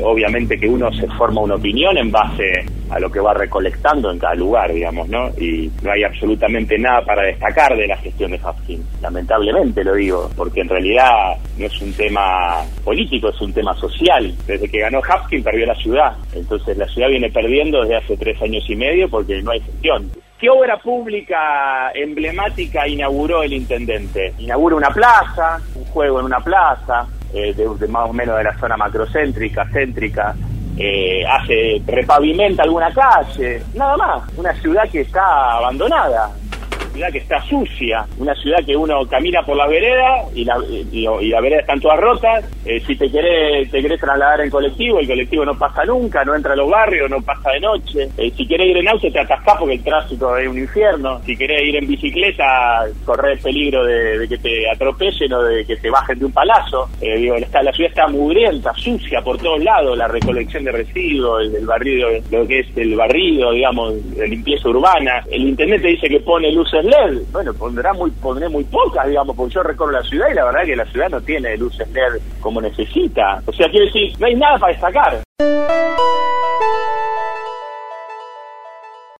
obviamente que uno se forma una opinión en base a lo que va recolectando en cada lugar, digamos, ¿no? Y no hay absolutamente nada para destacar de la gestión de Hapkin, lamentablemente lo digo, porque en realidad no es un tema político, es un tema social. Desde que ganó Hapkin perdió la ciudad, entonces la ciudad viene perdiendo desde hace 3 años y medio porque no hay gestión. ¿Qué obra pública emblemática inauguró el intendente? Inaugura una plaza, un juego en una plaza, de más o menos de la zona macrocéntrica, céntrica, repavimenta alguna calle, nada más. Una ciudad que está abandonada, una ciudad que está sucia, una ciudad que uno camina por las veredas y las veredas están todas rotas. Si te querés trasladar en colectivo, el colectivo no pasa nunca, no entra a los barrios, no pasa de noche. Si querés ir en auto te atascás porque el tránsito es un infierno. Si querés ir en bicicleta corres peligro de que te atropellen o de que te bajen de un palazo. La ciudad está mugrienta, sucia por todos lados, la recolección de residuos, el barrido, lo que es el barrido, digamos, de limpieza urbana. El intendente dice que pone luces LED, bueno, pondré muy pocas, digamos, porque yo recorro la ciudad y la verdad que la ciudad no tiene luces LED como necesita. O sea, quiero decir, no hay nada para destacar.